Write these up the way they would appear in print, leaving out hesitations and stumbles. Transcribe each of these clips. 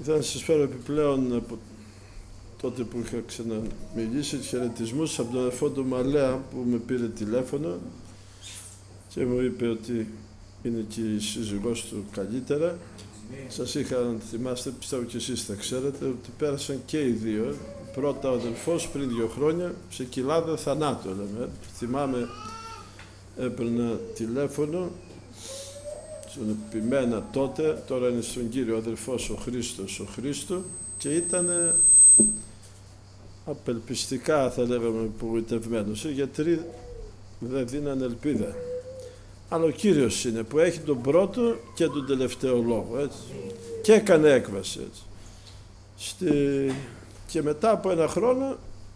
Ήθελα να σας φέρω επιπλέον από τότε που είχα ξαναμιλήσει χαιρετισμούς από τον αδερφό του Μαλέα που με πήρε τηλέφωνο και μου είπε ότι είναι και η σύζυγός του καλύτερα. Σας είχα, αν θυμάστε, πιστεύω και εσείς θα ξέρετε, ότι πέρασαν και οι δύο. Πρώτα ο αδελφός πριν 2 χρόνια σε κοιλάδα θανάτου, λέμε. Θυμάμαι, έπαιρνα τηλέφωνο στον Επιμένα τότε, τώρα είναι στον Κύριο ο αδελφός ο Χρήστο και ήταν απελπιστικά, θα λέγαμε, απογοητευμένος. Οι γιατροί δεν δίναν ελπίδα. Αλλά ο Κύριος είναι που έχει τον πρώτο και τον τελευταίο λόγο, έτσι. Και έκανε έκβαση, έτσι. Και μετά από 1 χρόνο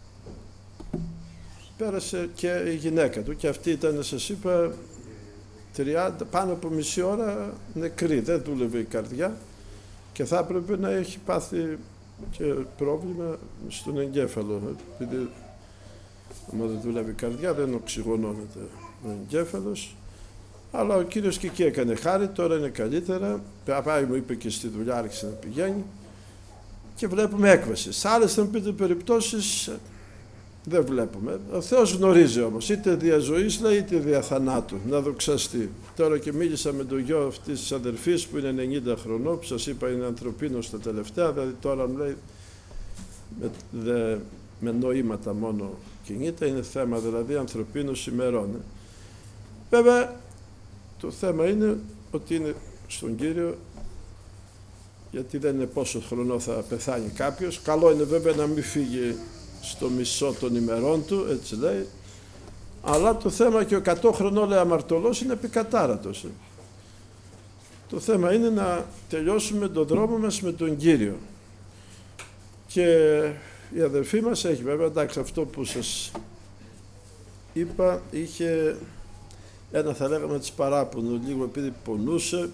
πέρασε και η γυναίκα του και αυτή ήταν, σας είπα, πάνω από μισή ώρα νεκρή, δεν δούλευε η καρδιά και θα έπρεπε να έχει πάθει και πρόβλημα στον εγκέφαλο, επειδή άμα δεν δουλεύει η καρδιά δεν οξυγονώνεται ο εγκέφαλος. Αλλά ο Κύριος και εκεί έκανε χάρη, τώρα είναι καλύτερα. Πάει, μου είπε, και στη δουλειά άρχισε να πηγαίνει και βλέπουμε έκβαση. Σε άλλες, θα μου πείτε, περιπτώσεις δεν βλέπουμε. Ο Θεός γνωρίζει όμως, είτε δια ζωής λέει, είτε δια θανάτου, να δοξαστεί. Τώρα και μίλησα με τον γιο αυτής της αδερφής που είναι 90 χρονών, που σας είπα είναι ανθρωπίνος τα τελευταία, δηλαδή τώρα μου λέει με νοήματα μόνο κινείται, είναι θέμα δηλαδή ανθρωπίνος ημερών. Βέβαια, το θέμα είναι ότι είναι στον Κύριο, γιατί δεν είναι πόσο χρονό θα πεθάνει κάποιος. Καλό είναι βέβαια να μην φύγει στο μισό των ημερών του, έτσι λέει, αλλά το θέμα και ο 100 χρονών, λέει, αμαρτωλός είναι επικατάρατος. Το θέμα είναι να τελειώσουμε τον δρόμο μας με τον Κύριο. Και η αδερφή μας έχει, βέβαια, εντάξει, αυτό που σας είπα, είχε ένα, θα λέγαμε, της παράπονο, λίγο επειδή πονούσε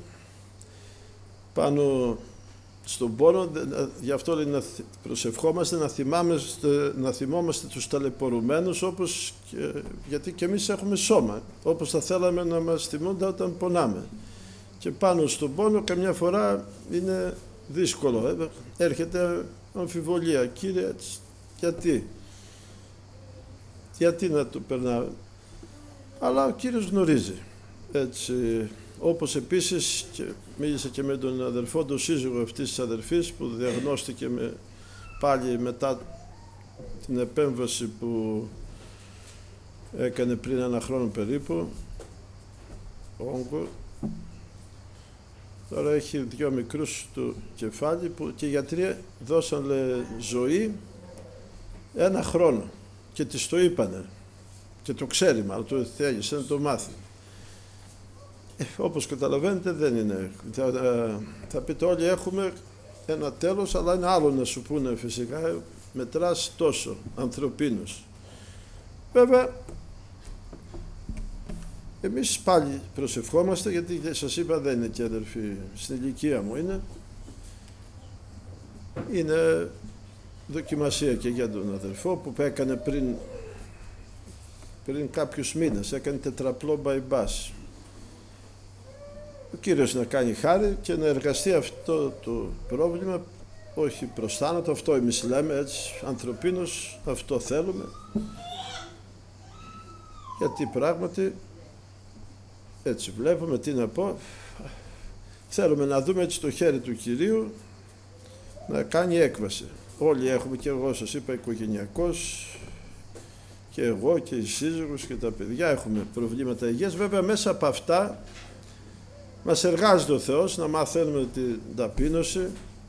πάνω στον πόνο, γι' αυτό λέει να προσευχόμαστε, να θυμόμαστε τους ταλαιπωρουμένους, όπως γιατί και εμείς έχουμε σώμα, όπως θα θέλαμε να μας θυμούνται όταν πονάμε. Και πάνω στον πόνο καμιά φορά είναι δύσκολο, έρχεται αμφιβολία, Κύριε, γιατί να το περνάμε. Αλλά ο Κύριος γνωρίζει, έτσι. Όπως επίσης και μίλησα και με τον αδερφό, τον σύζυγο αυτής της αδερφής που διαγνώστηκε πάλι μετά την επέμβαση που έκανε πριν 1 χρόνο περίπου, όγκο. Τώρα έχει 2 μικρούς του κεφάλι που και οι γιατροί δώσαν, λέει, ζωή 1 χρόνο και της το είπανε και το ξέρει, μάλλον το θέλησε να το μάθει. Όπως καταλαβαίνετε δεν είναι. Θα πείτε όλοι έχουμε ένα τέλος, αλλά είναι άλλο να σου πούνε φυσικά, μετράς τόσο ανθρωπίνος. Βέβαια, εμείς πάλι προσευχόμαστε, γιατί σας είπα δεν είναι και αδερφοί, στην ηλικία μου είναι δοκιμασία και για τον αδερφό που έκανε πριν κάποιους μήνες, έκανε 4πλό bypass. Ο Κύριος να κάνει χάρη και να εργαστεί αυτό το πρόβλημα, όχι προς θάνατο, αυτό εμείς λέμε, έτσι, ανθρωπίνος, αυτό θέλουμε. Γιατί πράγματι, έτσι βλέπουμε, τι να πω, θέλουμε να δούμε έτσι το χέρι του Κυρίου να κάνει έκβαση. Όλοι έχουμε, και εγώ σας είπα, οικογενειακός, και εγώ και η σύζυγος και τα παιδιά έχουμε προβλήματα υγείας. Βέβαια μέσα από αυτά μας εργάζεται ο Θεός να μαθαίνουμε την ταπείνωση.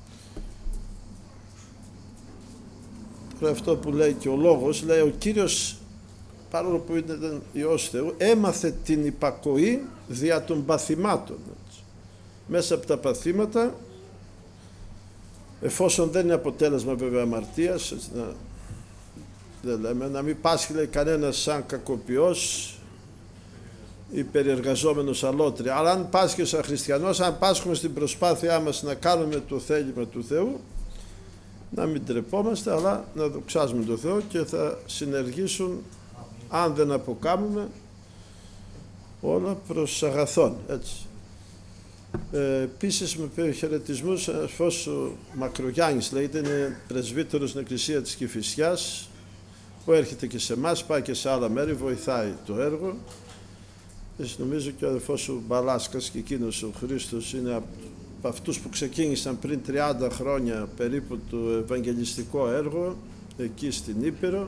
Τώρα αυτό που λέει και ο λόγος, λέει ο Κύριος, παρόλο που ήταν Υιός Θεού, έμαθε την υπακοή δια των παθημάτων. Μέσα από τα παθήματα, εφόσον δεν είναι αποτέλεσμα βέβαια αμαρτίας, δεν λέμε, να μην πάσχει, λέει, κανένας σαν κακοποιός ή περιεργαζόμενος αλότρια, αλλά αν πάσχει σαν χριστιανός, αν πάσχουμε στην προσπάθειά μας να κάνουμε το θέλημα του Θεού, να μην τρεπόμαστε, αλλά να δοξάζουμε τον Θεό και θα συνεργήσουν, αν δεν αποκάμουμε, όλα προς αγαθόν, έτσι. Επίσης με χαιρετισμούς εφόσον Μακρογιάννης λέγεται, είναι πρεσβύτερος στην Εκκλησία της Κηφισιάς, που έρχεται και σε εμάς, πάει και σε άλλα μέρη, βοηθάει το έργο. Νομίζω και ο αδερφός ο Μπαλάσκας και εκείνος ο Χρήστος είναι από αυτούς που ξεκίνησαν πριν 30 χρόνια περίπου το ευαγγελιστικό έργο εκεί στην Ήπειρο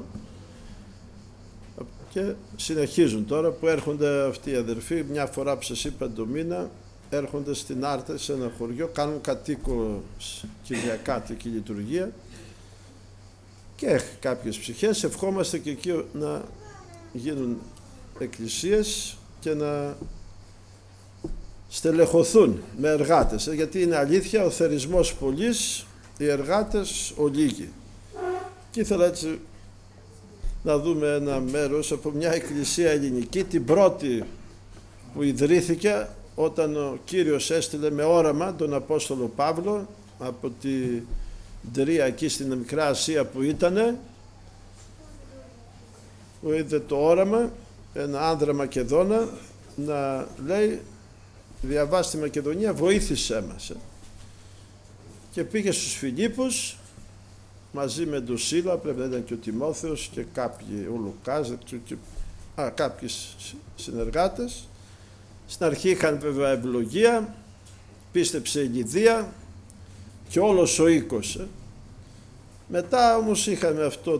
και συνεχίζουν τώρα, που έρχονται αυτοί οι αδερφοί μια φορά που σας είπα το μήνα, έρχονται στην Άρτα σε ένα χωριό, κάνουν κατοίκο κυριακάτικη λειτουργία και έχει κάποιες ψυχές. Ευχόμαστε και εκεί να γίνουν εκκλησίες και να στελεχωθούν με εργάτες, γιατί είναι αλήθεια ο θερισμός πολλής, οι εργάτες ολίγοι. Και ήθελα έτσι να δούμε ένα μέρος από μια εκκλησία ελληνική, την πρώτη που ιδρύθηκε όταν ο Κύριος έστειλε με όραμα τον Απόστολο Παύλο από την Τρία εκεί στην Μικρά Ασία που ήτανε, που είδε το όραμα ένα άνδρα Μακεδόνα να λέει διαβάσει τη Μακεδονία, βοήθησέ μας. Και πήγε στους Φιλίππους μαζί με τον Σίλα, πρέπει να ήταν και ο Τιμόθεος και κάποιοι, ο Λουκάς, κάποιοι συνεργάτες. Στην αρχή είχαν βέβαια ευλογία, πίστεψε η Λιδία και όλος ο οίκος. Μετά όμως είχαμε αυτό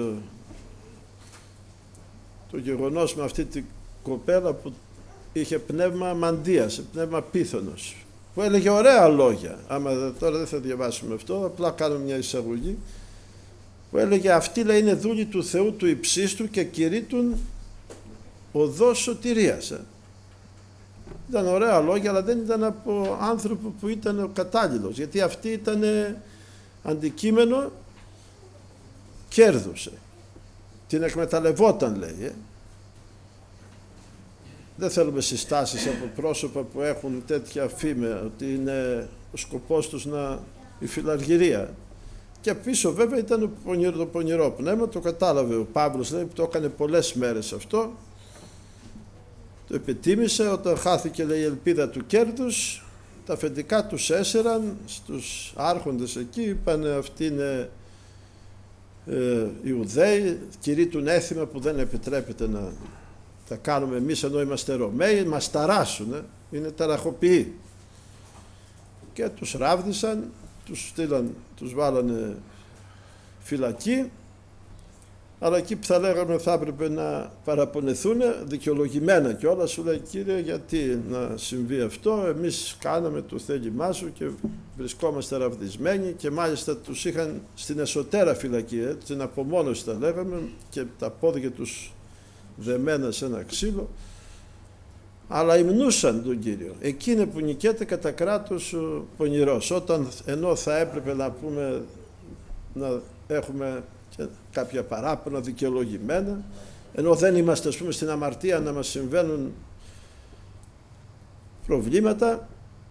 το γεγονός με αυτή την κοπέλα που είχε πνεύμα μαντίας, πνεύμα πίθωνος, που έλεγε ωραία λόγια. Άμα τώρα δεν θα διαβάσουμε αυτό, απλά κάνουμε μια εισαγωγή, που έλεγε αυτή λέει είναι δούλη του Θεού του υψίστου και κηρύττουν οδός σωτηρίας. Ήταν ωραία λόγια, αλλά δεν ήταν από άνθρωπο που ήταν ο κατάλληλος, γιατί αυτή ήταν αντικείμενο κέρδους. Την εκμεταλλευόταν λέει. Δεν θέλουμε συστάσεις από πρόσωπα που έχουν τέτοια φήμη ότι είναι ο σκοπός τους η φιλαργυρία. Και πίσω βέβαια ήταν το πονηρό πνεύμα, το κατάλαβε ο Παύλος, λέει, που το έκανε πολλές μέρες αυτό. Το επιτίμησε, όταν χάθηκε λέει, η ελπίδα του κέρδους, τα αφεντικά τους έσεραν στους άρχοντες εκεί, είπαν αυτοί είναι Ιουδαίοι, κηρύττουν έθιμα που δεν επιτρέπεται να τα κάνουμε εμείς ενώ είμαστε Ρωμαίοι, μας ταράσουν, είναι ταραχοποιοί. Και τους ράβδισαν, τους βάλανε φυλακή, αλλά εκεί που θα λέγαμε θα έπρεπε να παραπονεθούν, δικαιολογημένα κιόλας, σου λέει Κύριε γιατί να συμβεί αυτό, εμείς κάναμε το θέλημά σου και βρισκόμαστε ραβδισμένοι, και μάλιστα τους είχαν στην εσωτέρα φυλακή, την απομόνωση τα λέγαμε, και τα πόδια τους δεμένα σε ένα ξύλο, αλλά υμνούσαν τον Κύριο. Εκείνη που νικέται κατά κράτος πονηρός, όταν ενώ θα έπρεπε να πούμε να έχουμε και κάποια παράπονα δικαιολογημένα, ενώ δεν είμαστε ας πούμε στην αμαρτία να μας συμβαίνουν προβλήματα,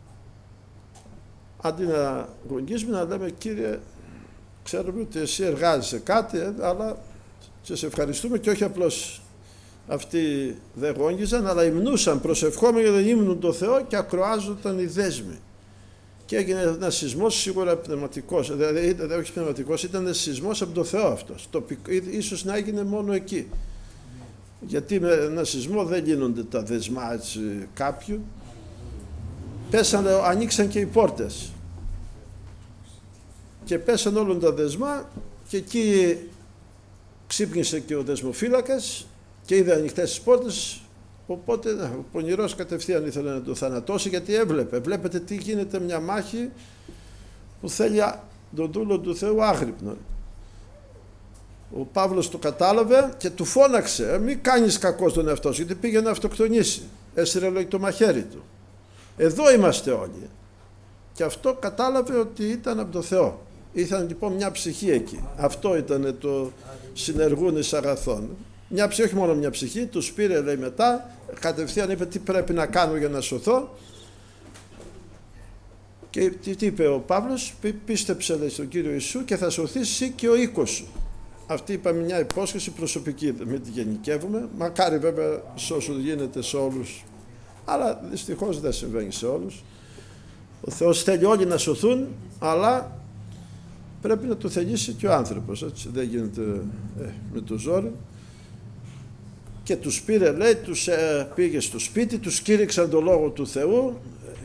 αντί να γονγίζουμε να λέμε Κύριε ξέρουμε ότι εσύ εργάζεσαι κάτι, αλλά και σε ευχαριστούμε, και όχι απλώς αυτοί δεν γόγγιζαν, αλλά υμνούσαν προσευχόμενοι, δεν ύμνουν το Θεό και ακροάζονταν οι δέσμοι. Και έγινε ένα σεισμός σίγουρα πνευματικός, δηλαδή όχι πνευματικός, ήταν σεισμός από το Θεό αυτός. Ίσως να έγινε μόνο εκεί. Γιατί με ένα σεισμό δεν γίνονται τα δεσμά έτσι κάποιου. Πέσανε, ανοίξαν και οι πόρτες. Και πέσαν όλων τα δεσμά και εκεί ξύπνησε και ο δεσμοφύλακας και είδε ανοιχτές τις πόρτες, οπότε ο πονηρός κατευθείαν ήθελε να το θανατώσει, γιατί βλέπετε τι γίνεται μια μάχη που θέλει τον δούλο του Θεού άγρυπνο. Ο Παύλος το κατάλαβε και του φώναξε μην κάνεις κακό στον εαυτό σου, γιατί πήγε να αυτοκτονήσει, έσυρε λέει το μαχαίρι του. Εδώ είμαστε όλοι. Και αυτό κατάλαβε ότι ήταν από το Θεό. Ήταν λοιπόν μια ψυχή εκεί. Αυτό ήταν το συνεργούν εις αγαθών. Μια ψυχή, όχι μόνο μια ψυχή, τους πήρε λέει μετά, κατευθείαν είπε τι πρέπει να κάνω για να σωθώ. Και τι είπε ο Παύλος, πίστεψε λέει στον Κύριο Ιησού και θα σωθείς εσύ και ο οίκος σου. Αυτή είπαμε μια υπόσχεση προσωπική, μην τη γενικεύουμε, μακάρι βέβαια σε όσους γίνεται σε όλους, αλλά δυστυχώς δεν συμβαίνει σε όλους. Ο Θεός θέλει όλοι να σωθούν, αλλά πρέπει να το θελήσει και ο άνθρωπος, έτσι, δεν γίνεται με το ζόρι. Και τους πήρε, λέει, τους πήγε στο σπίτι, τους κήρυξαν το Λόγο του Θεού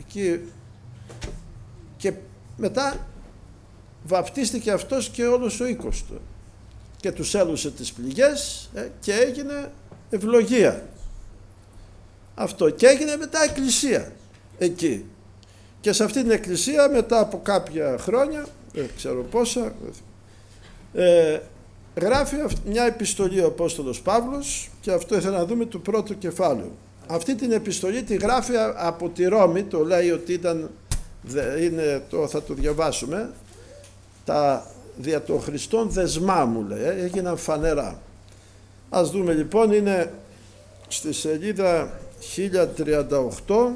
και μετά βαπτίστηκε αυτός και όλος ο οίκος του και τους έλουσε τις πληγές και έγινε ευλογία. Αυτό, και έγινε μετά εκκλησία εκεί, και σε αυτή την εκκλησία μετά από κάποια χρόνια, δεν ξέρω πόσα, γράφει μια επιστολή ο Απόστολος Παύλος, και αυτό ήθελα να δούμε το πρώτο κεφάλαιο. Αυτή την επιστολή τη γράφει από τη Ρώμη, το λέει ότι ήταν, θα το διαβάσουμε, τα δια των Χριστών δεσμά μου, λέει, έγιναν φανερά. Ας δούμε λοιπόν, είναι στη σελίδα 1038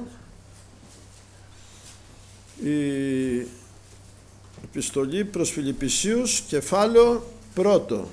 η επιστολή προς Φιλιππισίους, κεφάλαιο πρώτο.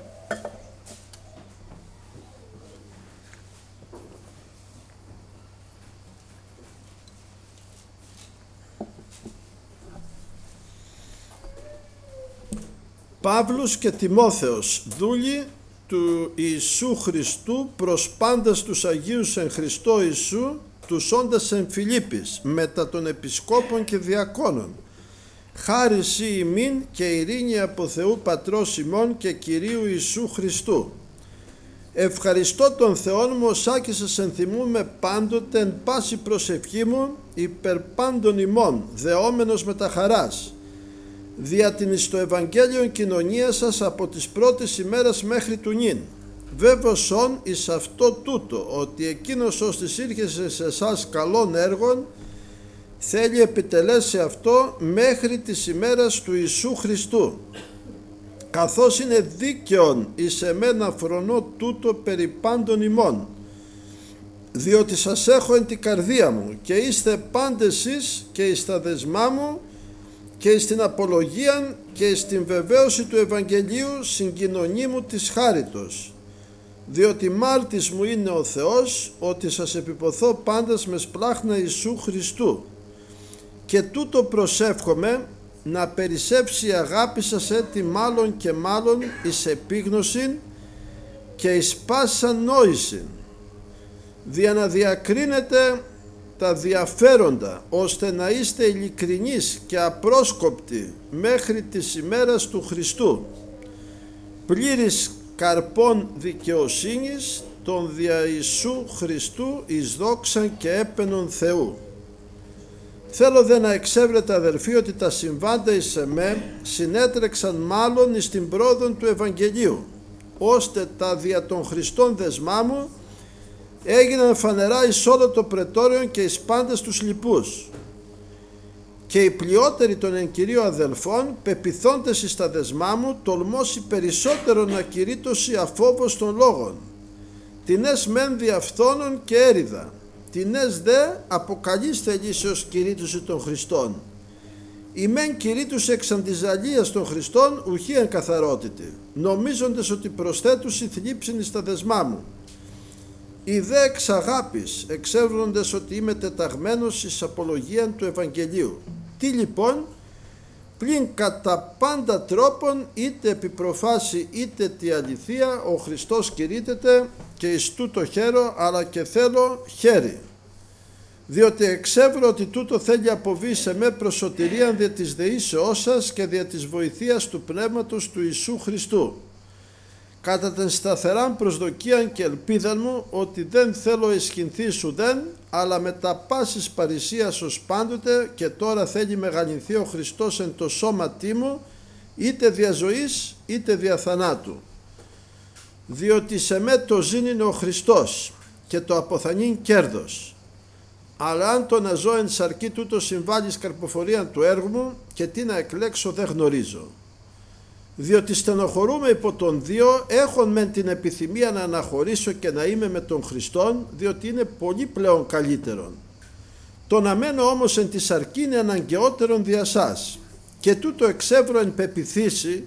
Παύλος και Τιμόθεος, δούλοι του Ιησού Χριστού, προς πάντας τους Αγίους εν Χριστώ Ιησού, τους όντας εν Φιλίππης, μετά των επισκόπων και διακόνων. Χάρις ημίν και ειρήνη από Θεού Πατρός ημών και Κυρίου Ιησού Χριστού. Ευχαριστώ τον Θεόν μου, ως άκησας ενθυμούμε πάντοτε εν πάση προσευχή μου υπερ πάντων ημών, δεόμενος με τα χαράς, δια την εις το Ευαγγέλιον κοινωνία σας από τις πρώτες ημέρας μέχρι του νυν. Βέβαιος όν εις αυτό τούτο, ότι εκείνος ως της ήρχεσε σε εσάς καλών έργων, θέλει επιτελέσει αυτό μέχρι της ημέρας του Ιησού Χριστού. Καθώς είναι δίκαιον εις εμένα φρονώ τούτο περί πάντων ημών, διότι σας έχω εν την καρδία μου και είστε πάντες εις και εις τα δεσμά μου και εις την απολογίαν και εις την βεβαίωση του Ευαγγελίου συγκοινωνή μου της χάριτος, διότι μάρτης μου είναι ο Θεός ότι σας επιποθώ πάντας με σπλάχνα Ιησού Χριστού, και τούτο προσεύχομαι να περισσέψει η αγάπη σας έτη μάλλον και μάλλον εις επίγνωσιν και εις πάσαν νόησιν, δια να διακρίνετε τα διαφέροντα, ώστε να είστε ειλικρινείς και απρόσκοπτοι μέχρι της ημέρας του Χριστού, πλήρης καρπών δικαιοσύνης των δια Ιησού Χριστού εις δόξαν και έπαινον Θεού. Θέλω δε να εξεύρετε, αδελφοί, ότι τα συμβάντα εις εμέ συνέτρεξαν μάλλον εις την πρόοδον του Ευαγγελίου, ώστε τα δια των Χριστών δεσμά μου έγιναν φανερά εις όλο το πρετόριον και εις πάντες τους λοιπούς. Και οι πλειότεροι των εν κυρίω αδελφών, πεπιθόντες εις τα δεσμά μου, τολμώσει περισσότερο να κηρύττωση αφόβος των λόγων. Τινές μεν διαφθόνων και έριδα, τινές δε αποκαλείς θελήσεως κηρύττωση των Χριστών. Η μεν κηρύττους εξ αντιζαλίας των Χριστών, ουχή εν καθαρότητη, νομίζοντες ότι προσθέτουσι θλίψιν εις τα δεσμά μου. Οι δε εξ αγάπης, εξεύροντες ότι είμαι τεταγμένος εις απολογίαν του Ευαγγελίου. Τι λοιπόν, πλην κατά πάντα τρόπον, είτε επί προφάση είτε τη αληθεία, ο Χριστός κηρύττεται, και εις τούτο χαίρο, αλλά και θέλω χέρι. Διότι εξεύρω ότι τούτο θέλει αποβεί σε με προς σωτηρίαν δια της δεήσεώς σας και δια της βοηθείας του Πνεύματος του Ιησού Χριστού. Κατά την σταθεράν προσδοκίαν και ελπίδαν μου, ότι δεν θέλω εσχυνθείς ουδέν, αλλά με τα πάσης παρησίας ως πάντοτε, και τώρα θέλει μεγαλυνθεί ο Χριστός εν το σώματί μου, είτε δια ζωής είτε δια θανάτου. Διότι σε με το ζήν είναι ο Χριστός και το αποθανήν κέρδος. Αλλά αν το να ζω εν σαρκή τούτο συμβάλλει καρποφορίαν του έργου μου, και τι να εκλέξω δεν γνωρίζω. Διότι στενοχωρούμε υπό τον δύο, έχον μεν την επιθυμία να αναχωρήσω και να είμαι με τον Χριστόν, διότι είναι πολύ πλέον καλύτερον. Το να μένω όμως εν τη σαρκή είναι αναγκαιότερον δια σας. Και τούτο εξεύρω εν πεποιθήσει,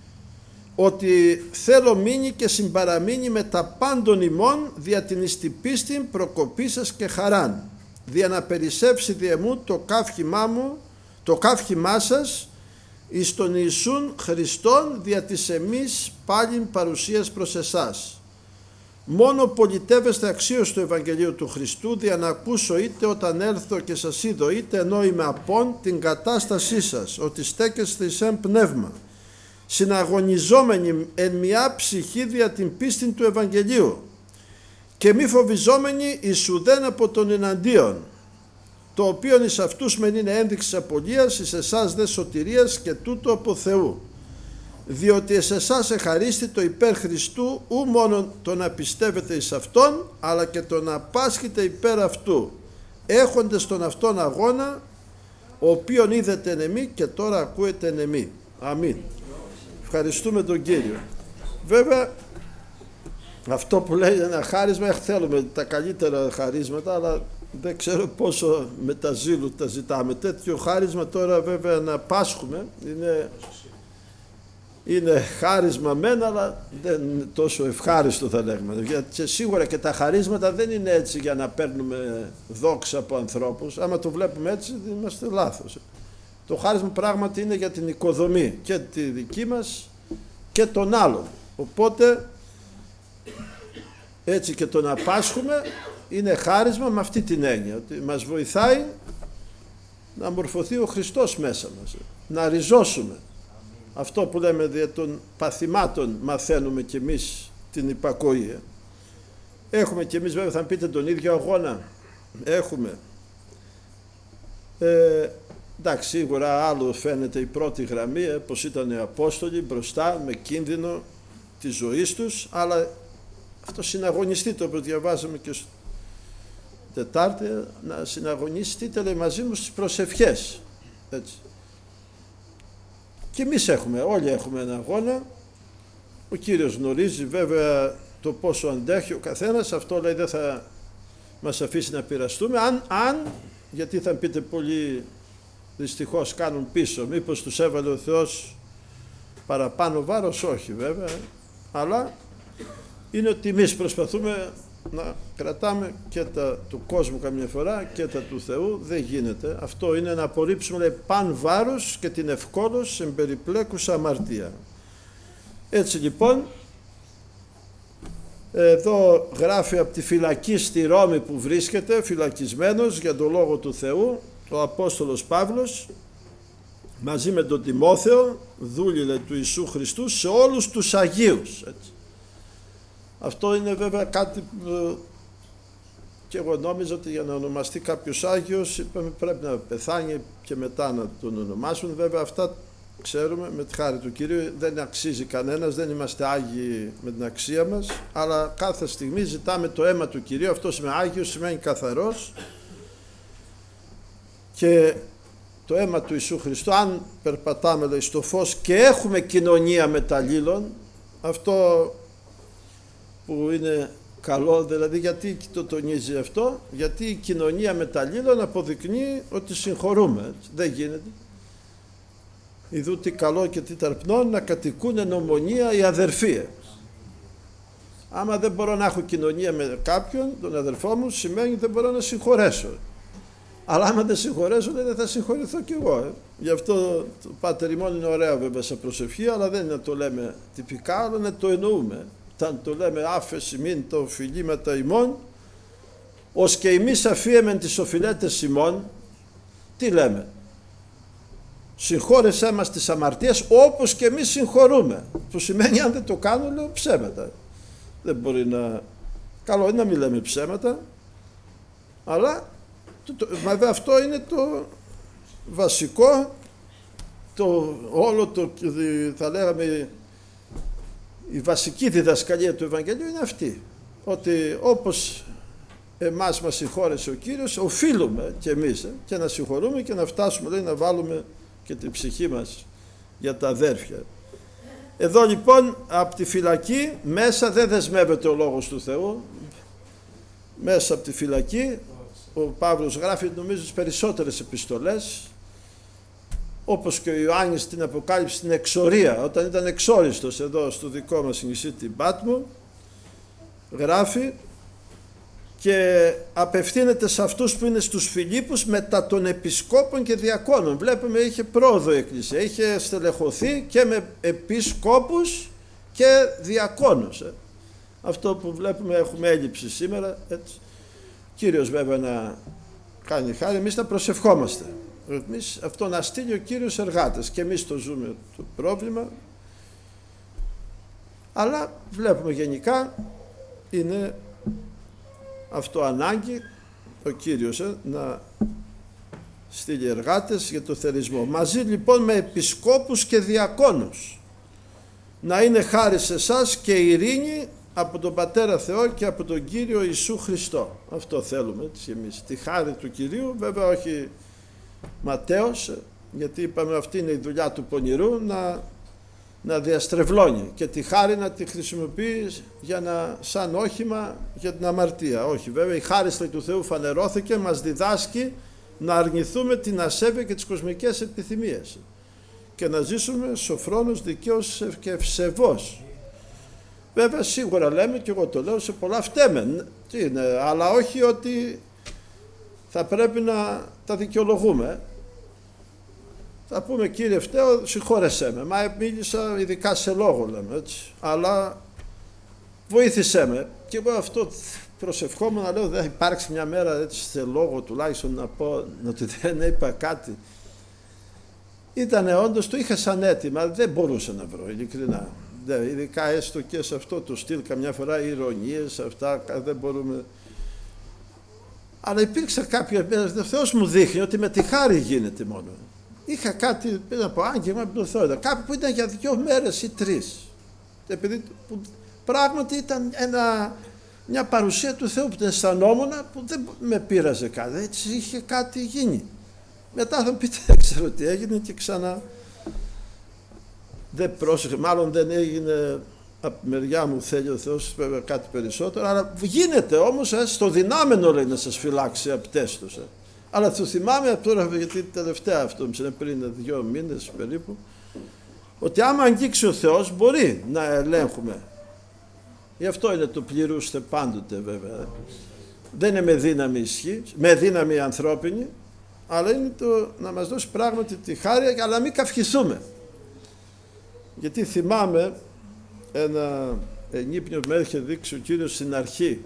ότι θέλω μείνει και συμπαραμείνει με τα πάντων ημών δια την εις την πίστην προκοπή σας και χαράν. δια να περισσέψει δι' εμού το καύχημά σας εις τον Ιησούν Χριστόν δια της εμείς πάλιν παρουσίας προς εσάς. Μόνο πολιτεύεστε αξίως του Ευαγγελίου του Χριστού, δια να ακούσω είτε όταν έλθω και σας είδω, είτε ενώ είμαι απόν την κατάστασή σας, ότι στέκεστε εις εν πνεύμα, συναγωνιζόμενοι εν μια ψυχή δια την πίστην του Ευαγγελίου, και μη φοβιζόμενοι εις ουδέν από τον εναντίον, το οποίον εις αυτούς μεν είναι ένδειξη απολίας, εις εσάς δε σωτηρίας, και τούτο από Θεού. Διότι εις εσάς εχαρίστη το υπέρ Χριστού, ου μόνο το να πιστεύετε εις Αυτόν, αλλά και το να πάσχετε υπέρ Αυτού, έχοντες τον Αυτόν αγώνα, ο οποίον είδετε εν εμεί και τώρα ακούετε εν εμεί. Αμήν. Ευχαριστούμε τον Κύριο. Βέβαια, αυτό που λέει ένα χάρισμα, θέλουμε τα καλύτερα χαρίσματα, αλλά δεν ξέρω πόσο με τα ζήλου τα ζητάμε. Τέτοιο χάρισμα τώρα βέβαια να πάσχουμε είναι χάρισμα μεν, αλλά δεν είναι τόσο ευχάριστο, θα λέγουμε. Γιατί σίγουρα και τα χαρίσματα δεν είναι έτσι για να παίρνουμε δόξα από ανθρώπους. Άμα το βλέπουμε έτσι είμαστε λάθος. Το χάρισμα πράγματι είναι για την οικοδομή και τη δική μας και των άλλων. Οπότε έτσι και το να πάσχουμε είναι χάρισμα με αυτή την έννοια, ότι μας βοηθάει να μορφωθεί ο Χριστός μέσα μας, να ριζώσουμε. Αυτό που λέμε δια των παθημάτων μαθαίνουμε κι εμείς την υπακοή. Έχουμε κι εμείς, βέβαια θα πείτε, τον ίδιο αγώνα. Έχουμε. Εντάξει, σίγουρα άλλο φαίνεται η πρώτη γραμμή, πως ήταν οι Απόστολοι μπροστά με κίνδυνο της ζωής τους, αλλά αυτό συναγωνιστείτε, όπως διαβάζαμε και στο Τετάρτη, να συναγωνιστείτε, λέει, μαζί μου στις προσευχές. Έτσι. Και εμείς όλοι έχουμε ένα αγώνα. Ο Κύριος γνωρίζει βέβαια το πόσο αντέχει ο καθένας. Αυτό, λέει, δεν θα μας αφήσει να πειραστούμε. Γιατί θα πείτε, πολλοί δυστυχώς κάνουν πίσω. Μήπως τους έβαλε ο Θεός παραπάνω βάρος? Όχι βέβαια. Αλλά είναι ότι εμείς προσπαθούμε να κρατάμε και τα του κόσμου καμιά φορά και τα του Θεού. Δεν γίνεται. Αυτό είναι να απορρίψουμε, λέει, παν βάρος και την ευκόλως εμπεριπλέκουσα αμαρτία. Έτσι λοιπόν, εδώ γράφει από τη φυλακή στη Ρώμη που βρίσκεται, φυλακισμένος για τον Λόγο του Θεού, ο Απόστολος Παύλος, μαζί με τον Τιμόθεο, δούλοι, λέει, του Ιησού Χριστού, σε όλους τους Αγίους. Έτσι. Αυτό είναι βέβαια κάτι που και εγώ νόμιζα ότι για να ονομαστεί κάποιος Άγιος, είπαμε, πρέπει να πεθάνει και μετά να τον ονομάσουν. Βέβαια αυτά ξέρουμε με τη χάρη του Κυρίου, δεν αξίζει κανένας, δεν είμαστε Άγιοι με την αξία μας, αλλά κάθε στιγμή ζητάμε το αίμα του Κυρίου. Αυτό σημαίνει Άγιος, σημαίνει καθαρός, και το αίμα του Ιησού Χριστού, αν περπατάμε, λέει, στο φως και έχουμε κοινωνία με τα αλλήλων, αυτό που είναι καλό, δηλαδή γιατί το τονίζει αυτό? Γιατί η κοινωνία με τα αλλήλων αποδεικνύει ότι συγχωρούμε. Δεν γίνεται. Ιδού τι καλό και τι ταρπνών να κατοικούν εν ομονία οι αδερφοί. Άμα δεν μπορώ να έχω κοινωνία με κάποιον, τον αδερφό μου, σημαίνει δεν μπορώ να συγχωρέσω. Αλλά άμα δεν συγχωρέσω, δεν θα συγχωρηθώ κι εγώ. Γι' αυτό το Πάτερ ημών είναι ωραίο βέβαια σαν προσευχή, αλλά δεν είναι να το λέμε τυπικά, αλλά να το εννοούμε. Όταν το λέμε άφεση μην το οφειλήματα ημών, ως και εμείς αφίεμεν τις οφειλέτες ημών, τι λέμε? Συγχώρεσέ μας τις αμαρτίες όπως και εμείς συγχωρούμε. Που σημαίνει, αν δεν το κάνω, λέω ψέματα. Δεν μπορεί να... Καλό είναι να μην λέμε ψέματα, αλλά βέβαια αυτό είναι το βασικό, όλο το, θα λέγαμε, η βασική διδασκαλία του Ευαγγελίου είναι αυτή, ότι όπως εμάς μας συγχώρεσε ο Κύριος, οφείλουμε και εμείς και να συγχωρούμε και να φτάσουμε, λέει, να βάλουμε και την ψυχή μας για τα αδέρφια. Εδώ λοιπόν από τη φυλακή μέσα δεν δεσμεύεται ο Λόγος του Θεού. Μέσα από τη φυλακή ο Παύλος γράφει, νομίζω, τις περισσότερες επιστολές, όπως και ο Ιωάννης στην Αποκάλυψη, στην εξορία, όταν ήταν εξόριστος εδώ στο δικό μας νησί την Πάτμο, γράφει και απευθύνεται σε αυτούς που είναι στους Φιλίππους μετά των επισκόπων και διακόνων. Βλέπουμε είχε πρόοδο η Εκκλησία, είχε στελεχωθεί και με επισκόπους και διακόνους. Αυτό που βλέπουμε, έχουμε έλλειψη σήμερα, έτσι. Κύριος βέβαια να κάνει χάρη, εμείς να προσευχόμαστε. Εμείς αυτό να στείλει ο Κύριος εργάτες και εμείς το ζούμε το πρόβλημα, αλλά βλέπουμε γενικά είναι αυτό ανάγκη ο Κύριος να στείλει εργάτες για το θερισμό. Μαζί λοιπόν με επισκόπους και διακόνους. Να είναι χάρη σε εσάς και ειρήνη από τον Πατέρα Θεό και από τον Κύριο Ιησού Χριστό. Αυτό θέλουμε έτσι εμείς. Τη χάρη του Κυρίου, βέβαια όχι ματέως, γιατί είπαμε αυτή είναι η δουλειά του πονηρού, να διαστρεβλώνει και τη χάρη να τη χρησιμοποιεί σαν όχημα για την αμαρτία. Όχι, βέβαια η χάριστη του Θεού φανερώθηκε, μας διδάσκει να αρνηθούμε την ασέβεια και τις κοσμικές επιθυμίες και να ζήσουμε σοφρόνος, δικαίος και ευσεβός. Βέβαια σίγουρα λέμε, και εγώ το λέω, σε πολλά φταίμε, αλλά όχι ότι θα πρέπει να τα δικαιολογούμε. Θα πούμε Κύριε φταίω, συγχώρεσέ με, μα μίλησα ειδικά σε λόγο λέμε έτσι, αλλά βοήθησέ με. Και εγώ αυτό προσευχόμουν να λέω δεν θα υπάρξει μια μέρα έτσι σε λόγο τουλάχιστον να πω ότι δεν είπα κάτι. Ήτανε όντως, το είχα σαν αίτημα, δεν μπορούσα να βρω ειλικρινά. Ειδικά έστω και σε αυτό το στυλ καμιά φορά ηρωνίες, αυτά δεν μπορούμε. Αλλά υπήρξε κάποια μέρα, ο Θεός μου δείχνει ότι με τη χάρη γίνεται μόνο. Είχα κάτι από άγγιγμα από τον Θεό, κάτι που ήταν για 2 μέρες ή 3. Επειδή πράγματι ήταν μια παρουσία του Θεού που την αισθανόμουν που δεν με πείραζε κάτι, έτσι είχε κάτι γίνει. Μετά θα πείτε δεν ξέρω τι έγινε και ξανά δεν πρόσεχε, μάλλον δεν έγινε από τη μεριά μου, θέλει ο Θεός βέβαια κάτι περισσότερο, αλλά γίνεται όμως στο δυνάμενο λέει να σας φυλάξει απτέστος. Αλλά το θυμάμαι τώρα, γιατί τελευταία αυτό πριν 2 μήνες περίπου, ότι άμα αγγίξει ο Θεός μπορεί να ελέγχουμε. Γι' αυτό είναι το πληρούστε πάντοτε βέβαια. Δεν είναι με δύναμη ισχύ, με δύναμη ανθρώπινη, αλλά είναι το να μας δώσει πράγματι τη χάρη, αλλά μην καυχηθούμε. Γιατί θυμάμαι ένα ενύπνιο που με είχε δείξει ο Κύριος στην αρχή,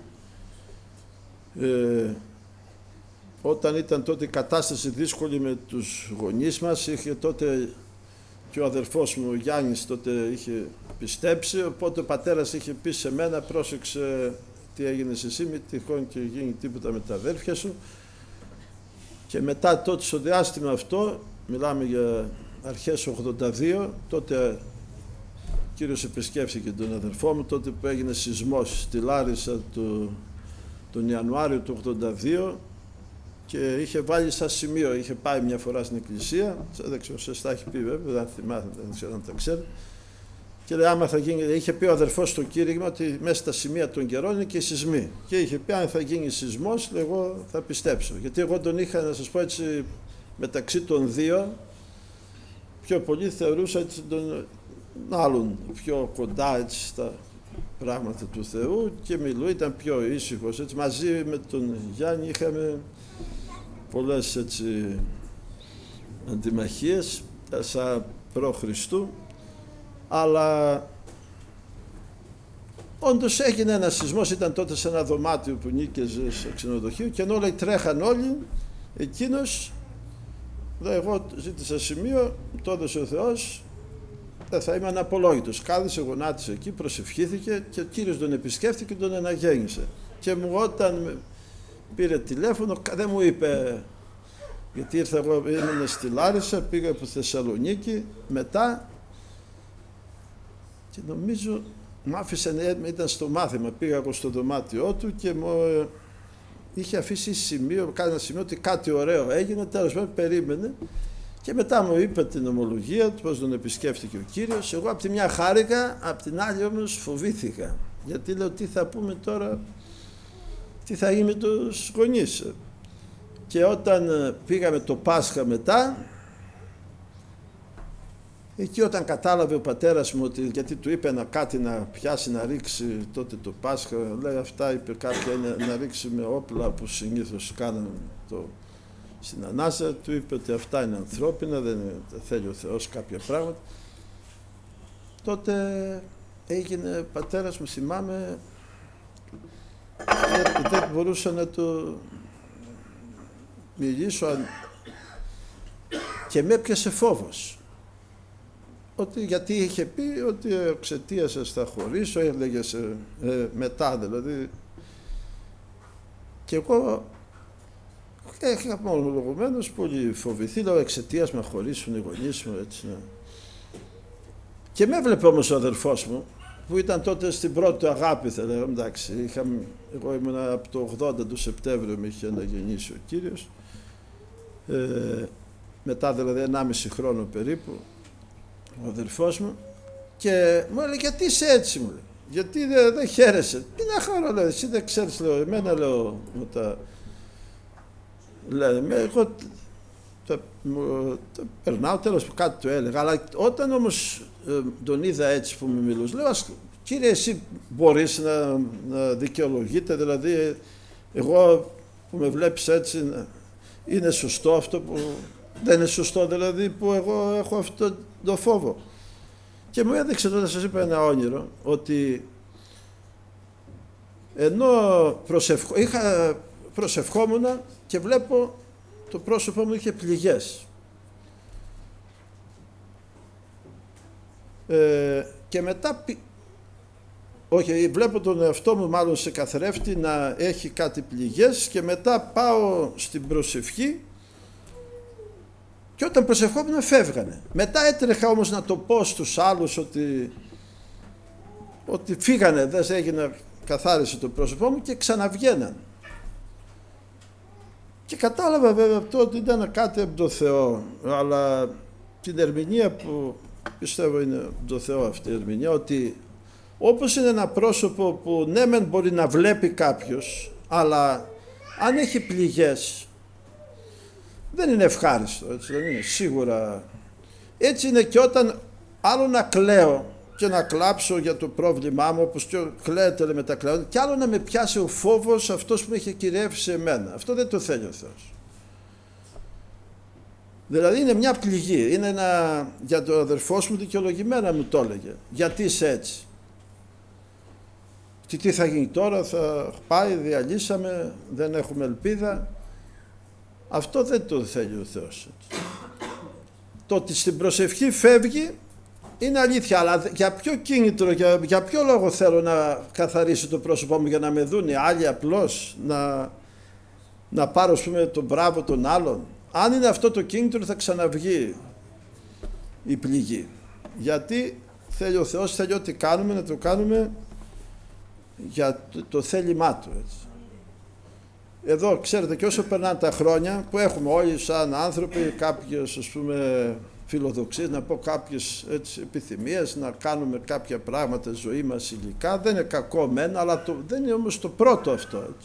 όταν ήταν τότε η κατάσταση δύσκολη με τους γονείς μας, είχε τότε και ο αδερφός μου ο Γιάννης τότε είχε πιστέψει, οπότε ο πατέρας είχε πει σε μένα πρόσεξε τι έγινες εσύ, μη τυχόν και γίνει τίποτα με τα αδέρφια σου. Και μετά τότε στο διάστημα αυτό, μιλάμε για αρχές 82, τότε ο Κύριος επισκέφθηκε τον αδερφό μου, τότε που έγινε σεισμός στη Λάρισα τον Ιανουάριο του 82 και είχε βάλει σαν σημείο, είχε πάει μια φορά στην εκκλησία, δεν ξέρω, σας τα έχει πει βέβαια, δεν θυμάται, δεν ξέρω αν τα ξέρετε, και λέει άμα θα γίνει, είχε πει ο αδερφός στο κήρυγμα ότι μέσα στα σημεία των καιρών είναι και οι σεισμοί και είχε πει αν θα γίνει σεισμός, εγώ θα πιστέψω, γιατί εγώ τον είχα να σας πω έτσι μεταξύ των δύο πιο πολύ θεωρούσα έτσι τον άλλον πιο κοντά έτσι στα πράγματα του Θεού και ήταν πιο ήσυχος έτσι, μαζί με τον Γιάννη είχαμε πολλές έτσι αντιμαχίες σαν προ-Χριστού, αλλά όντως έγινε ένα σεισμός, ήταν τότε σε ένα δωμάτιο που νίκαιζε σε ξενοδοχείο και ενώ όλοι τρέχαν όλοι, εκείνος εγώ ζήτησα σημείο, το έδωσε ο Θεός, δεν θα είμαι αναπολόγητος. Κάθισε, γονάτισε εκεί, προσευχήθηκε και ο Κύριος τον επισκέφθηκε και τον αναγέννησε. Και μου όταν πήρε τηλέφωνο, δεν μου είπε, γιατί ήρθα εγώ, ήμουν στη Λάρισα, πήγα από Θεσσαλονίκη, μετά και νομίζω μου άφησε, ήταν στο μάθημα, πήγα εγώ στο δωμάτιό του και μου είχε αφήσει σημείο, κάνα σημείο ότι κάτι ωραίο έγινε, τέλος πάντων περίμενε και μετά μου είπε την ομολογία του, πώς τον επισκέφτηκε ο Κύριος. Εγώ από τη μια χάρηκα, από την άλλη όμως φοβήθηκα, γιατί λέω τι θα πούμε τώρα, τι θα γίνει με τους γονείς. Και όταν πήγαμε το Πάσχα μετά, Εκεί όταν κατάλαβε ο πατέρας μου ότι, γιατί του είπε κάτι να πιάσει να ρίξει τότε το Πάσχα, λέει αυτά είπε κάποια να ρίξει με όπλα που συνήθως κάνουν στην ανάσα, του είπε ότι αυτά είναι ανθρώπινα, δεν θέλει ο Θεός κάποια πράγματα. Τότε έγινε πατέρας μου, θυμάμαι, δεν μπορούσα να το μιλήσω και με έπιασε φόβος. Γιατί είχε πει ότι εξαιτίας σας θα χωρίσω, έλεγε μετά δηλαδή. Και εγώ είχα μονολογουμένως πολύ φοβηθεί, λέω εξαιτίας με χωρίσουν οι γονείς μου, έτσι. Ναι. Και με έβλεπε όμως ο αδερφός μου, που ήταν τότε στην πρώτη αγάπη, θα λέω, εντάξει, εγώ ήμουν από το 80 του Σεπτέμβριο, με είχε αναγεννήσει ο Κύριος, μετά δηλαδή 1,5 χρόνο περίπου, ο αδερφός μου, και μου έλεγε γιατί είσαι έτσι, μου λέει, γιατί δεν χαίρεσαι. Τι να χαρώ, λέω, εσύ δεν ξέρεις, λέω, εμένα λέω, εγώ το περνάω, τέλος που κάτι του έλεγα, αλλά όταν όμως τον είδα έτσι που με μιλούσε, λέω, κύριε, εσύ μπορείς να δικαιολογείτε, δηλαδή εγώ που με βλέπεις έτσι, είναι σωστό αυτό που δεν είναι σωστό, δηλαδή που εγώ έχω αυτό το φόβο. Και μου έδειξε τότε, σας είπα ένα όνειρο, ότι ενώ προσευχόμουν και βλέπω το πρόσωπό μου είχε πληγές. Και μετά, όχι, βλέπω τον εαυτό μου μάλλον σε καθρέφτη να έχει κάτι πληγές και μετά πάω στην προσευχή και όταν προσευχόμουν φεύγανε. Μετά έτρεχα όμως να το πω στους άλλους ότι φύγανε, δεν έγινε, καθάρισε το πρόσωπό μου και ξαναβγαίναν. Και κατάλαβα βέβαια αυτό ότι ήταν κάτι από το Θεό, αλλά την ερμηνεία που πιστεύω είναι από το Θεό αυτή η ερμηνεία, ότι όπως είναι ένα πρόσωπο που ναι μεν μπορεί να βλέπει κάποιος, αλλά αν έχει πληγές δεν είναι ευχάριστο, έτσι δεν είναι, σίγουρα. Έτσι είναι και όταν άλλο να κλαίω και να κλάψω για το πρόβλημά μου, όπως και κλαίτε με τα κλαίοντα, και άλλο να με πιάσει ο φόβος αυτός που με είχε κυριεύσει εμένα. Αυτό δεν το θέλει ο Θεός. Δηλαδή είναι μια πληγή, είναι για το αδερφός μου δικαιολογημένα μου το έλεγε. Γιατί είσαι έτσι. Τι θα γίνει τώρα, θα πάει, διαλύσαμε, δεν έχουμε ελπίδα. Αυτό δεν το θέλει ο Θεός. Το ότι στην προσευχή φεύγει είναι αλήθεια, αλλά για ποιο κίνητρο, για ποιο λόγο θέλω να καθαρίσει το πρόσωπό μου, για να με δουν οι άλλοι απλώς, να πάρω ας πούμε τον μπράβο των άλλων. Αν είναι αυτό το κίνητρο θα ξαναβγεί η πληγή. Γιατί θέλει ο Θεός, θέλει ό,τι κάνουμε να το κάνουμε για το θέλημά Του. Έτσι. Εδώ ξέρετε και όσο περνάνε τα χρόνια που έχουμε όλοι σαν άνθρωποι κάποιες ας πούμε φιλοδοξίες, να πω κάποιες έτσι, επιθυμίες, να κάνουμε κάποια πράγματα ζωή μας υλικά, δεν είναι κακό μεν, αλλά δεν είναι όμως το πρώτο αυτό. Έτσι.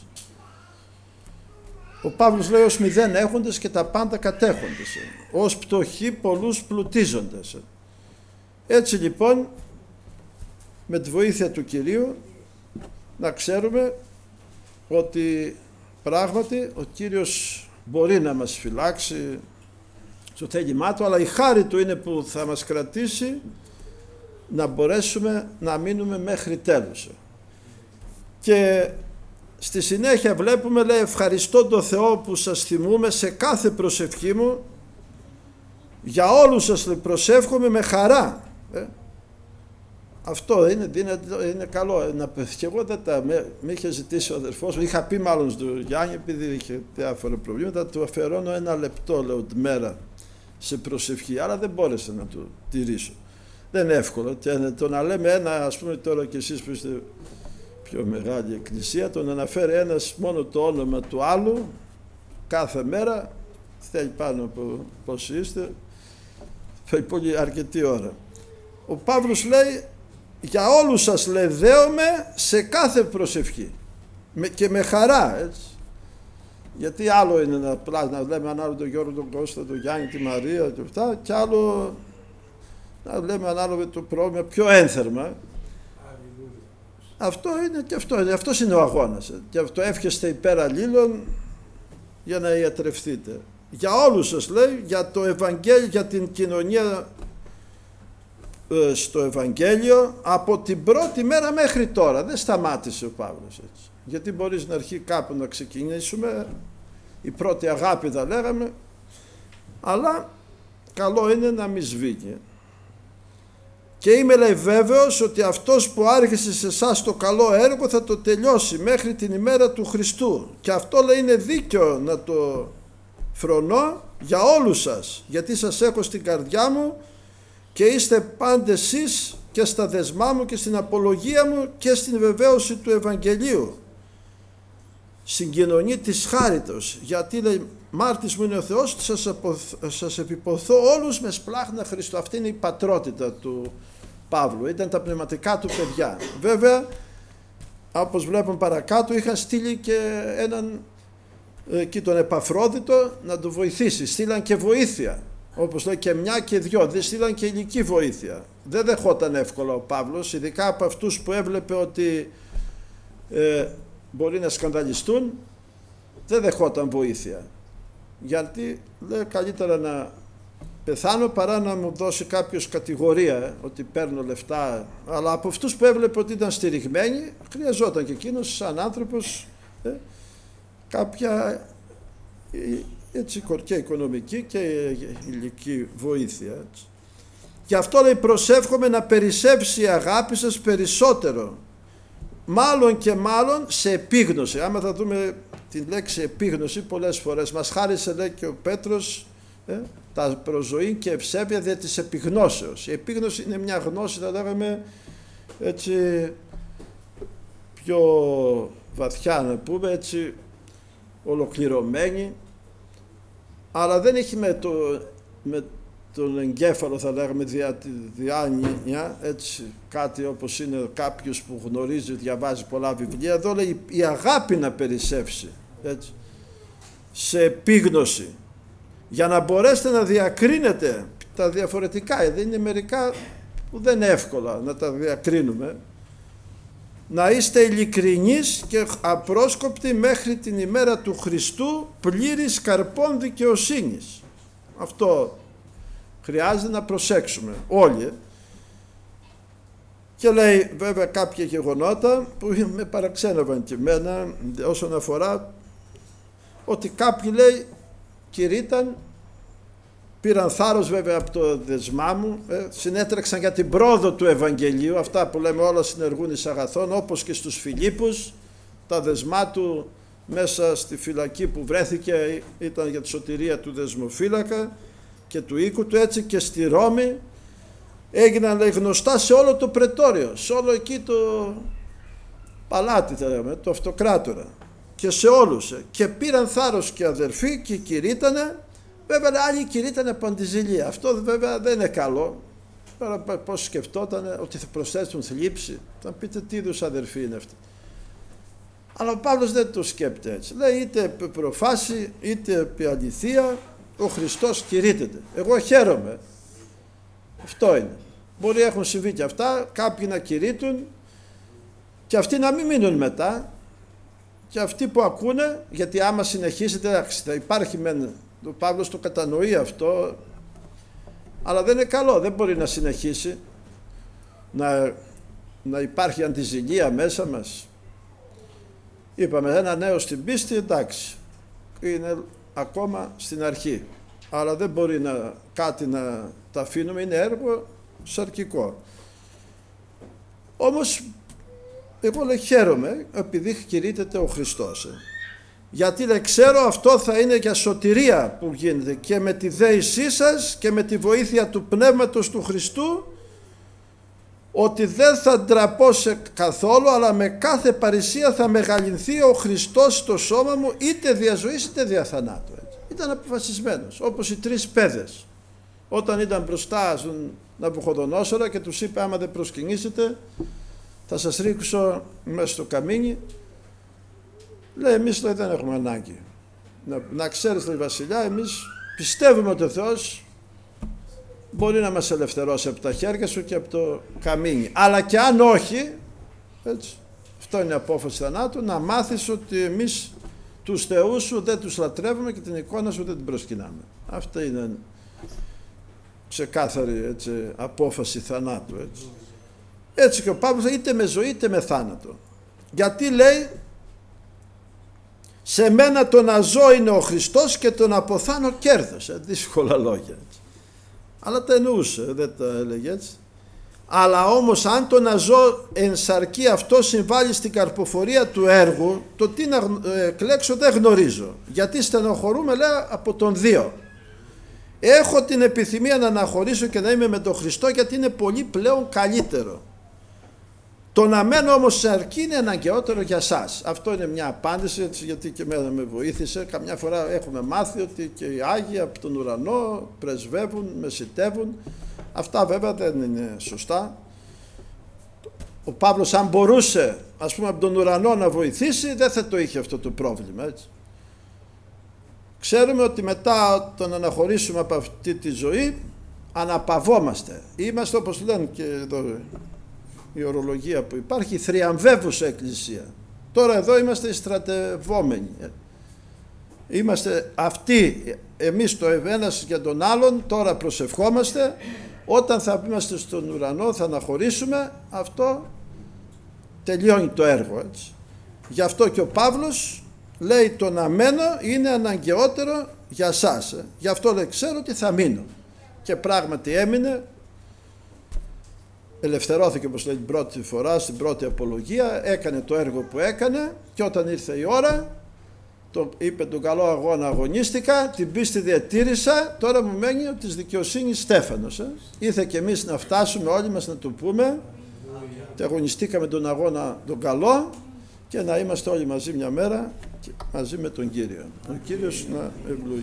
Ο Παύλος λέει ως μηδέν έχοντες και τα πάντα κατέχοντες, ως πτωχοί πολλούς πλουτίζοντες. Έτσι λοιπόν με τη βοήθεια του Κυρίου να ξέρουμε ότι πράγματι ο Κύριος μπορεί να μας φυλάξει στο θέλημά Του, αλλά η χάρη Του είναι που θα μας κρατήσει να μπορέσουμε να μείνουμε μέχρι τέλους. Και στη συνέχεια βλέπουμε, λέει, ευχαριστώ τον Θεό που σας θυμούμε σε κάθε προσευχή μου, για όλους σας προσεύχομαι με χαρά. Αυτό είναι καλό. Και εγώ με είχε ζητήσει ο αδερφός μου, είχα πει μάλλον στον Γιάννη, επειδή είχε διάφορα προβλήματα, του αφιερώνω 1 λεπτό, λέω, τη μέρα σε προσευχή, αλλά δεν μπόρεσα να το τηρήσω. Δεν είναι εύκολο. Και το να λέμε ας πούμε τώρα και εσείς που είστε πιο μεγάλη εκκλησία, το να αναφέρει ένας μόνο το όνομα του άλλου κάθε μέρα, θέλει πάνω από πόσοι είστε, θέλει πολύ αρκετή ώρα. Ο Παύλος λέει, για όλους σας λέει δέομαι σε κάθε προσευχή και με χαρά, έτσι. Γιατί άλλο είναι να λέμε αν άλλο τον Γιώργο, τον Κώστα, τον Γιάννη, τη Μαρία και αυτά, και άλλο λέμε ανάλογα το πρόβλημα, πιο ένθερμα. Αυτό είναι και αυτό. Αυτός είναι ο αγώνας. Και αυτό εύχεστε υπέρ αλλήλων για να ιατρευτείτε. Για όλους σας λέει, για το Ευαγγέλιο, για την κοινωνία στο Ευαγγέλιο, από την πρώτη μέρα μέχρι τώρα. Δεν σταμάτησε ο Παύλος έτσι. Γιατί μπορείς να αρχίσει κάπου να ξεκινήσουμε, η πρώτη αγάπη θα λέγαμε, αλλά καλό είναι να μην σβήνει. Και είμαι λέει βέβαιος ότι αυτός που άρχισε σε εσάς το καλό έργο θα το τελειώσει μέχρι την ημέρα του Χριστού. Και αυτό λέει είναι δίκαιο να το φρονώ για όλους σας, γιατί σας έχω στην καρδιά μου και είστε πάντες εσείς και στα δεσμά μου και στην απολογία μου και στην βεβαίωση του Ευαγγελίου. Συγκοινωνεί της χάριτος, γιατί λέει μάρτης μου είναι ο Θεός ότι σας επιποθώ όλους με σπλάχνα Χριστού. Αυτή είναι η πατρότητα του Παύλου, ήταν τα πνευματικά του παιδιά. Βέβαια, όπως βλέπουμε παρακάτω, είχαν στείλει και έναν εκεί τον Επαφρόδιτο να του βοηθήσει. Στείλαν και βοήθεια, όπως λέει και μια και δυο, δεν στείλαν και υλική βοήθεια. Δεν δεχόταν εύκολα ο Παύλος, ειδικά από αυτούς που έβλεπε ότι μπορεί να σκανδαλιστούν, δεν δεχόταν βοήθεια. Γιατί λέει καλύτερα να πεθάνω παρά να μου δώσει κάποιος κατηγορία ότι παίρνω λεφτά. Αλλά από αυτούς που έβλεπε ότι ήταν στηριγμένοι, χρειαζόταν και εκείνος σαν άνθρωπος κάποια έτσι και οικονομική και υλική βοήθεια. Έτσι. Γι' αυτό λέει προσεύχομαι να περισσέψει η αγάπη σας περισσότερο, μάλλον και μάλλον σε επίγνωση. Άμα θα δούμε την λέξη επίγνωση πολλές φορές, μας χάρισε λέει και ο Πέτρος τα προζωή και ευσέβεια δια της επιγνώσεως. Η επίγνωση είναι μια γνώση, θα λέγαμε έτσι πιο βαθιά να πούμε, έτσι ολοκληρωμένη, αλλά δεν έχει με τον εγκέφαλο, θα λέγαμε, διάνοια, έτσι κάτι όπως είναι κάποιος που γνωρίζει, διαβάζει πολλά βιβλία. Εδώ λέει η αγάπη να περισσεύσει, έτσι, σε επίγνωση, για να μπορέσετε να διακρίνετε τα διαφορετικά. Δεν είναι μερικά που δεν είναι εύκολα να τα διακρίνουμε. Να είστε ειλικρινείς και απρόσκοπτοι μέχρι την ημέρα του Χριστού, πλήρης καρπών δικαιοσύνης. Αυτό χρειάζεται να προσέξουμε όλοι. Και λέει βέβαια κάποια γεγονότα που με παραξένευαν και εμένα όσον αφορά ότι κάποιοι λέει κηρύταν, πήραν θάρρος βέβαια από το δεσμά μου, συνέτρεξαν για την πρόοδο του Ευαγγελίου, αυτά που λέμε όλα συνεργούν εις αγαθών, όπως και στους Φιλίππους, τα δεσμά του μέσα στη φυλακή που βρέθηκε ήταν για τη σωτηρία του δεσμοφύλακα και του οίκου του, έτσι και στη Ρώμη έγιναν λέει, γνωστά σε όλο το πρετόριο, σε όλο εκεί το παλάτι, θα λέμε, το αυτοκράτορα, και σε όλους, και πήραν θάρρος και αδερφοί και κηρύττανε. Βέβαια άλλοι κηρύττανε από αντιζηλία. Αυτό βέβαια δεν είναι καλό. Τώρα πώς σκεφτότανε ότι θα προσθέσουν θλίψη. Θα πείτε τι είδους αδερφοί είναι αυτοί. Αλλά ο Παύλος δεν το σκέπτεται έτσι. Λέει είτε επί προφάση είτε επί αληθεία ο Χριστός κηρύττεται. Εγώ χαίρομαι. Αυτό είναι. Μπορεί έχουν συμβεί και αυτά, κάποιοι να κηρύττουν και αυτοί να μην μείνουν μετά. Και αυτοί που ακούνε, γιατί άμα συνεχίσετε, θα υπάρχει μεν, ο Παύλος το κατανοεί αυτό, αλλά δεν είναι καλό, δεν μπορεί να συνεχίσει να υπάρχει αντιζηλία μέσα μας. Είπαμε ένα νέο στην πίστη, εντάξει, είναι ακόμα στην αρχή, αλλά δεν μπορεί κάτι να τα αφήνουμε, είναι έργο σαρκικό. Όμως εγώ λέει χαίρομαι επειδή κηρύττεται ο Χριστός. Γιατί λέει ξέρω αυτό θα είναι για σωτηρία που γίνεται και με τη δέησή σας και με τη βοήθεια του Πνεύματος του Χριστού, ότι δεν θα ντραπώ σε καθόλου, αλλά με κάθε παρησία θα μεγαλυνθεί ο Χριστός στο σώμα μου, είτε διαζωής είτε διαθανάτου. Ήταν αποφασισμένος, όπως οι τρεις παιδες όταν ήταν μπροστά στον Ναβουχοδονόσορα και τους είπε άμα δεν προσκυνήσετε θα σας ρίξω μέσα στο καμίνι. Λέει εμείς λέει, δεν έχουμε ανάγκη. Να ξέρεις λέει βασιλιά, εμείς πιστεύουμε ότι ο Θεός μπορεί να μας ελευθερώσει από τα χέρια σου και από το καμίνι. Αλλά και αν όχι, έτσι, αυτό είναι η απόφαση θανάτου, να μάθεις ότι εμείς τους θεούς σου δεν τους λατρεύουμε και την εικόνα σου δεν την προσκυνάμε. Αυτή είναι ξεκάθαρη, έτσι, απόφαση θανάτου. Έτσι. Έτσι και ο Παύλος είτε με ζωή είτε με θάνατο. Γιατί λέει, σε μένα το να ζω είναι ο Χριστός και το να αποθάνω κέρδος. Δύσκολα λόγια. Έτσι. Αλλά τα εννοούσε, δεν τα έλεγε έτσι. Αλλά όμως αν το να ζω εν σαρκή αυτό συμβάλλει στην καρποφορία του έργου, το τι να κλέξω δεν γνωρίζω. Γιατί στενοχωρούμε, λέει, από τον δύο. Έχω την επιθυμία να αναχωρήσω και να είμαι με τον Χριστό, γιατί είναι πολύ πλέον καλύτερο. Το να μένω όμως σε αρκή είναι αναγκαιότερο για σας. Αυτό είναι μια απάντηση, έτσι, γιατί και εμένα με βοήθησε. Καμιά φορά έχουμε μάθει ότι και οι Άγιοι από τον ουρανό πρεσβεύουν, μεσητεύουν. Αυτά βέβαια δεν είναι σωστά. Ο Παύλος αν μπορούσε, ας πούμε, από τον ουρανό να βοηθήσει, δεν θα το είχε αυτό το πρόβλημα, έτσι. Ξέρουμε ότι μετά τον αναχωρήσουμε από αυτή τη ζωή, αναπαυόμαστε. Είμαστε, όπως λένε και εδώ η ορολογία που υπάρχει, θριαμβεύουσα εκκλησία. Τώρα εδώ είμαστε οι στρατευόμενοι. Είμαστε αυτοί, εμείς το ένας για τον άλλον, τώρα προσευχόμαστε. Όταν θα είμαστε στον ουρανό, θα αναχωρήσουμε, αυτό τελειώνει το έργο, έτσι. Γι' αυτό και ο Παύλος λέει, το να μένω είναι αναγκαιότερο για σας. Γι' αυτό λέει, ξέρω ότι θα μείνω. Και πράγματι έμεινε, ελευθερώθηκε, όπως λέει, την πρώτη φορά, στην πρώτη απολογία, έκανε το έργο που έκανε και όταν ήρθε η ώρα, είπε, τον καλό αγώνα αγωνίστηκα, την πίστη διατήρησα, τώρα μου μένει ο της δικαιοσύνης Στέφανος. Ήρθε και εμείς να φτάσουμε όλοι μας να το πούμε, ότι αγωνιστήκαμε τον αγώνα τον καλό και να είμαστε όλοι μαζί μια μέρα μαζί με τον Κύριο. Ο Κύριος να ευλογεί.